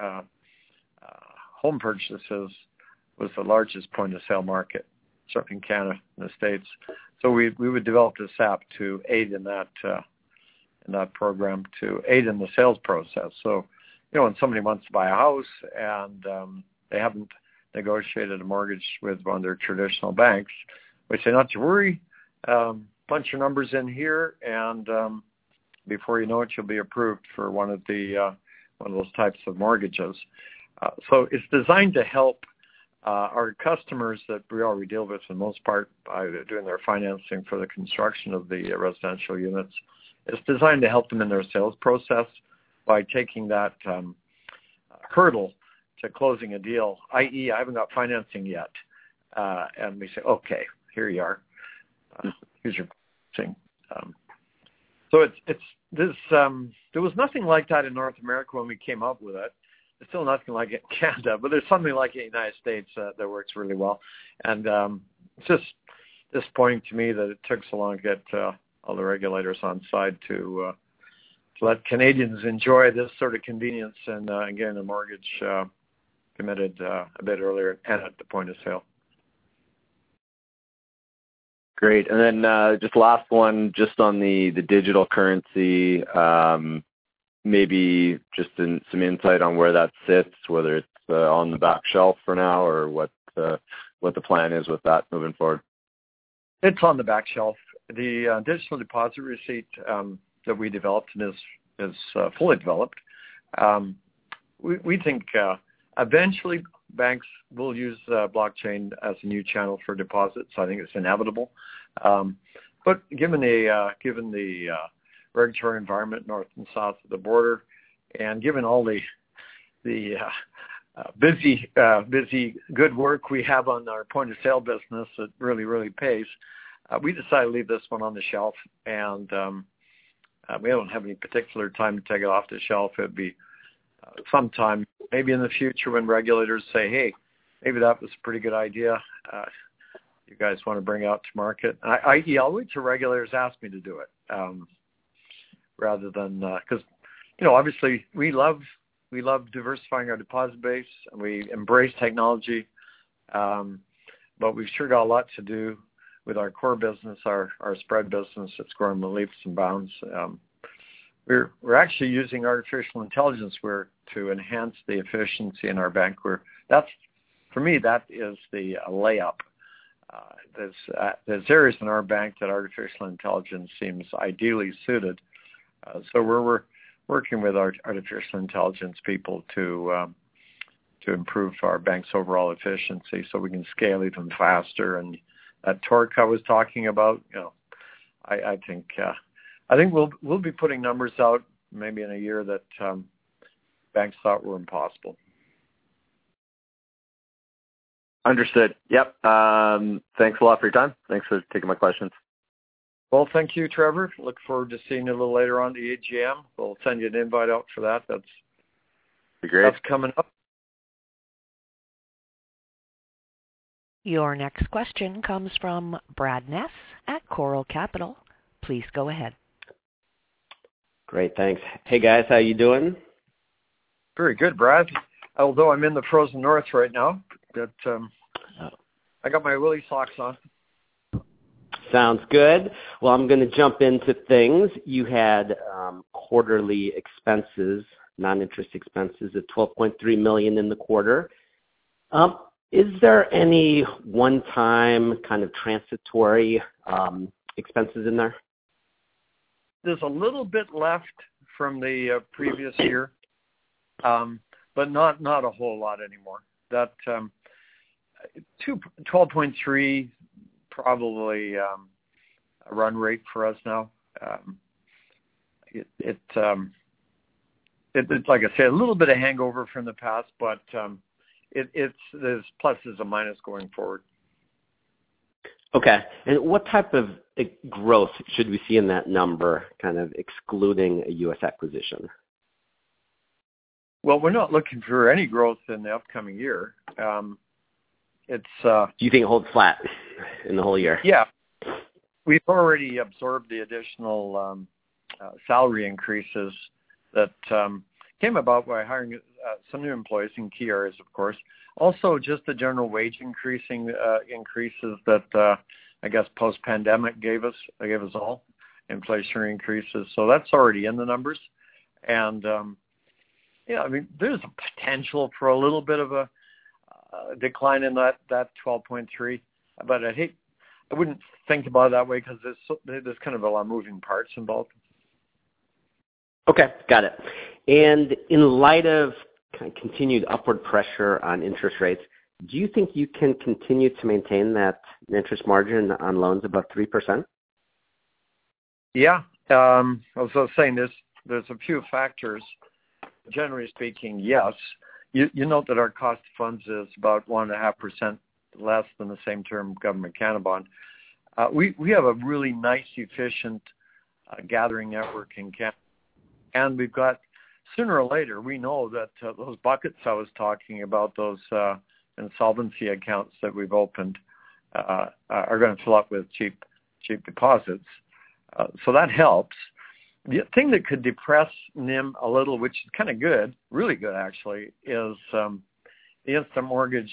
B: home purchases was the largest point of sale market, certainly in Canada and the States. So we would develop this app to aid in that program, to aid in the sales process. So, when somebody wants to buy a house and they haven't negotiated a mortgage with one of their traditional banks, we say not to worry, punch your numbers in here, and before you know it, you'll be approved for one of those types of mortgages. So it's designed to help our customers that we already deal with for the most part by doing their financing for the construction of the residential units. It's designed to help them in their sales process by taking that hurdle to closing a deal, i.e., I haven't got financing yet. And we say, okay, here you are. Here's your thing. So there was nothing like that in North America when we came up with it. There's still nothing like it in Canada, but there's something like it in the United States that works really well. And it's just disappointing to me that it took so long to get all the regulators on side to let Canadians enjoy this sort of convenience and getting a mortgage committed a bit earlier and at the point of sale.
G: Great. And then just last one, just on the digital currency, maybe just some insight on where that sits, whether it's on the back shelf for now, or what the plan is with that moving forward.
B: It's on the back shelf. The digital deposit receipt that we developed and is fully developed. We think eventually banks will use blockchain as a new channel for deposits. I think it's inevitable. But given the regulatory environment north and south of the border. And given all the busy good work we have on our point of sale business that really pays, we decided to leave this one on the shelf, and we don't have any particular time to take it off the shelf. It'd be sometime maybe in the future when regulators say, hey, maybe that was a pretty good idea. You guys want to bring it out to market? I'll wait till regulators ask me to do it, rather than because obviously we love diversifying our deposit base, and we embrace technology, but we've sure got a lot to do with our core business, our spread business that's growing with leaps and bounds. We're actually using artificial intelligence to enhance the efficiency in our bank. For me, that is the layup. There's areas in our bank that artificial intelligence seems ideally suited. So we're working with our artificial intelligence people to improve our bank's overall efficiency, so we can scale even faster. And that torque I was talking about, I think we'll be putting numbers out maybe in a year that banks thought were impossible.
G: Understood. Yep. Thanks a lot for your time. Thanks for taking my questions.
B: Well, thank you, Trevor. Look forward to seeing you a little later on the AGM. We'll send you an invite out for that. That's
G: great.
B: That's coming up.
A: Your next question comes from Brad Ness at Coral Capital. Please go ahead.
H: Great, thanks. Hey guys, how you doing?
B: Very good, Brad. Although I'm in the frozen north right now, but I got my Willie socks on.
H: Sounds good. Well, I'm going to jump into things. You had quarterly expenses, non-interest expenses of $12.3 million in the quarter. Is there any one-time kind of transitory expenses in there?
B: There's a little bit left from the previous year, but not a whole lot anymore. That 12.3 probably a run rate for us now. It's like I say, a little bit of hangover from the past, but there's pluses and minus going forward.
H: Okay. And what type of growth should we see in that number, kind of excluding a U.S. acquisition?
B: Well, we're not looking for any growth in the upcoming year. Do
H: you think it holds flat in the whole year?
B: Yeah. We've already absorbed the additional salary increases that came about by hiring some new employees in key areas, of course. Also, just the general wage increases that I guess post-pandemic gave us all, inflationary increases. So that's already in the numbers. And, I mean, there's a potential for a little bit of a decline in that 12.3, but I wouldn't think about it that way because there's kind of a lot of moving parts involved.
H: Okay, got it. And in light of kind of continued upward pressure on interest rates, do you think you can continue to maintain that interest margin on loans above 3%?
B: Yeah. I was saying there's a few factors. Generally speaking, yes. You note that our cost of funds is about 1.5% less than the same term government Canada bond. We have a really nice, efficient gathering network in Canada. And we've got, sooner or later, we know that those buckets I was talking about, those insolvency accounts that we've opened, are going to fill up with cheap deposits. So that helps. The thing that could depress NIM a little, which is kind of good, really good actually, is the instant mortgage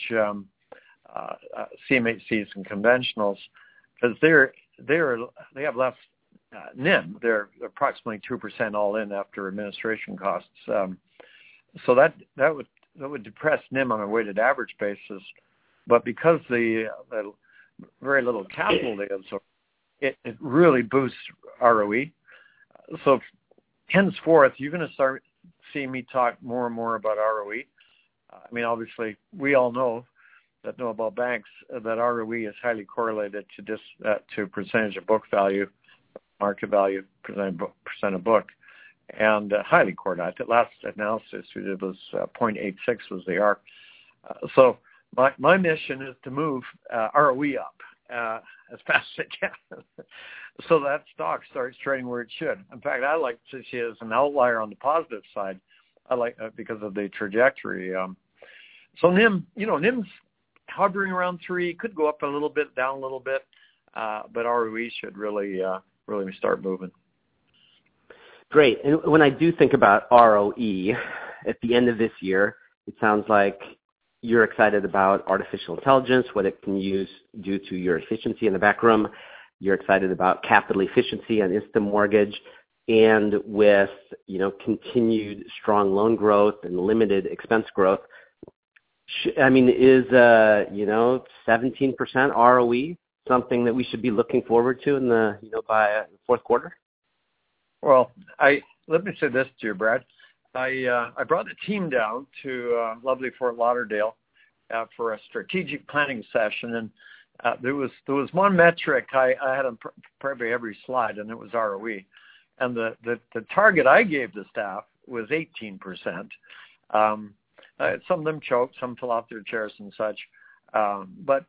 B: CMHCs and conventionals, because they have less NIM. They're approximately 2% all in after administration costs. So that would depress NIM on a weighted average basis. But because the very little capital they absorb, it really boosts ROE. So henceforth, you're going to start seeing me talk more and more about ROE. I mean, obviously, we all know about banks that ROE is highly correlated to percentage of book value. market value percent of book, and highly correlated. The last analysis we did was 0.86 was the ARC. So my mission is to move ROE up as fast as I can, so that stock starts trading where it should. In fact, I like to see it as an outlier on the positive side. I like because of the trajectory. So NIM's hovering around 3, could go up a little bit, down a little bit, but ROE should really start moving.
H: Great. And when I do think about ROE at the end of this year, it sounds like you're excited about artificial intelligence, what it can do to your efficiency in the back room. You're excited about capital efficiency on Instant Mortgage, and with continued strong loan growth and limited expense growth. I mean, is 17% ROE something that we should be looking forward to in the by fourth quarter?
B: Well, let me say this to you, Brad. I brought the team down to lovely Fort Lauderdale for a strategic planning session, and there was one metric I had on probably every slide, and it was ROE. And the target I gave the staff was 18%. Some of them choked, some fell off their chairs and such. But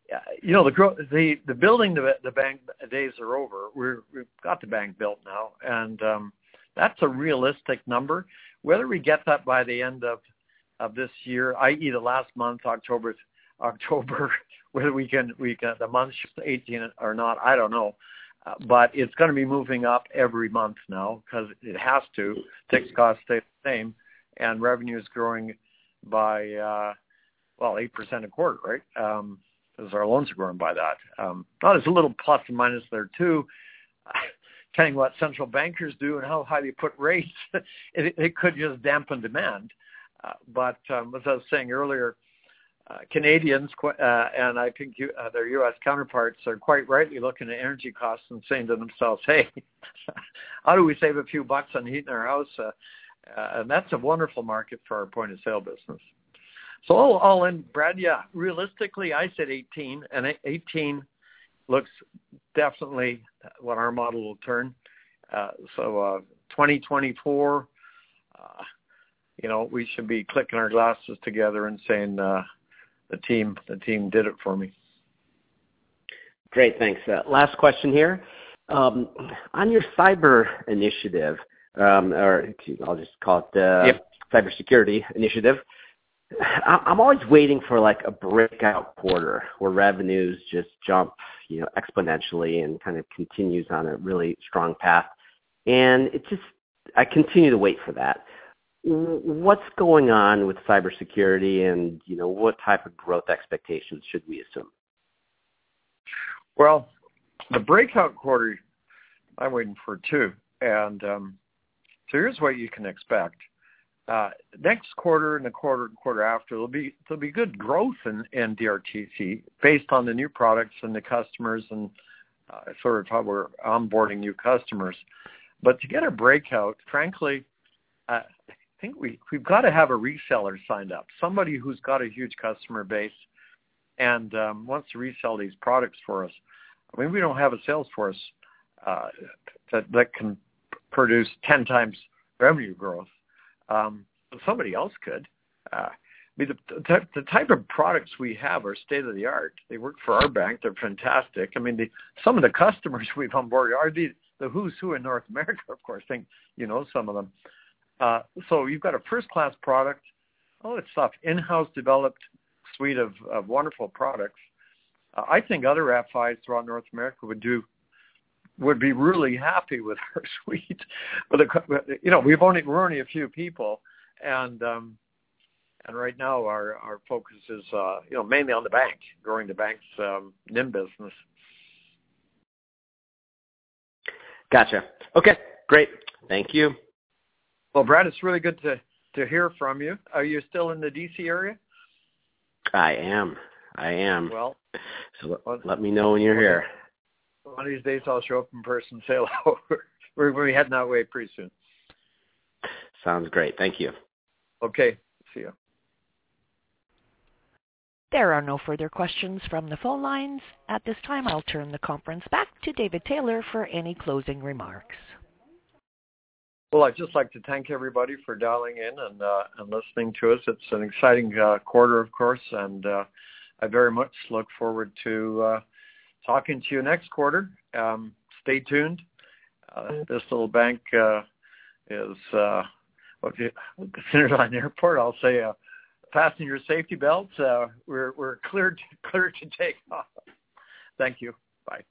B: the building the bank days are over. We've got the bank built now, and that's a realistic number. Whether we get that by the end of this year, i.e. the last month, October, whether we can the month 18 or not, I don't know. But it's going to be moving up every month now because it has to. Fixed costs stay the same, and revenue is growing by 8% a quarter, right? Because our loans are growing by that. There's a little plus and minus there too. Depending what central bankers do and how high they put rates, it could just dampen demand. But as I was saying earlier, Canadians and I think their U.S. counterparts are quite rightly looking at energy costs and saying to themselves, hey, how do we save a few bucks on heating our house? And that's a wonderful market for our point-of-sale business. So all in, Brad, yeah, realistically, I said 18, and 18 looks definitely what our model will turn. So 2024, we should be clicking our glasses together and saying the team did it for me.
H: Great, thanks. Last question here. On your cyber initiative, or I'll just call it the cybersecurity initiative, I'm always waiting for like a breakout quarter where revenues just jump, exponentially and kind of continues on a really strong path. And I continue to wait for that. What's going on with cybersecurity, and what type of growth expectations should we assume?
B: Well, the breakout quarter, I'm waiting for too, and so here's what you can expect. Next quarter and the quarter after, there'll be good growth in DRTC based on the new products and the customers and sort of how we're onboarding new customers. But to get a breakout, frankly, I think we've got to have a reseller signed up, somebody who's got a huge customer base and wants to resell these products for us. I mean, we don't have a sales force that can produce 10 times revenue growth. Somebody else could. The type of products we have are state of the art. They work for our bank. They're fantastic. I mean, some of the customers we've onboarded are the who's who in North America, of course. I think some of them. So you've got a first-class product. All that stuff, in-house developed suite of wonderful products. I think other FIs throughout North America would be really happy with our suite. But we're only a few people, and right now our focus is mainly on the bank, growing the bank's NIM business.
H: Gotcha. Okay, great. Thank you.
B: Well, Brad, it's really good to hear from you. Are you still in the DC area?
H: I am.
B: Well,
H: so let me know when you're here.
B: One of these days I'll show up in person and say hello. We're heading that way pretty soon.
H: Sounds great. Thank you.
B: Okay. See you.
A: There are no further questions from the phone lines. At this time, I'll turn the conference back to David Taylor for any closing remarks.
B: Well, I'd just like to thank everybody for dialing in and listening to us. It's an exciting quarter, of course, and I very much look forward to talking to you next quarter. Stay tuned. This little bank is Centerline Airport. I'll say fasten your safety belts. We're cleared to take off. Thank you. Bye.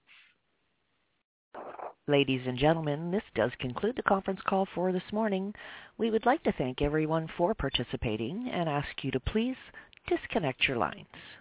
A: Ladies and gentlemen, this does conclude the conference call for this morning. We would like to thank everyone for participating and ask you to please disconnect your lines.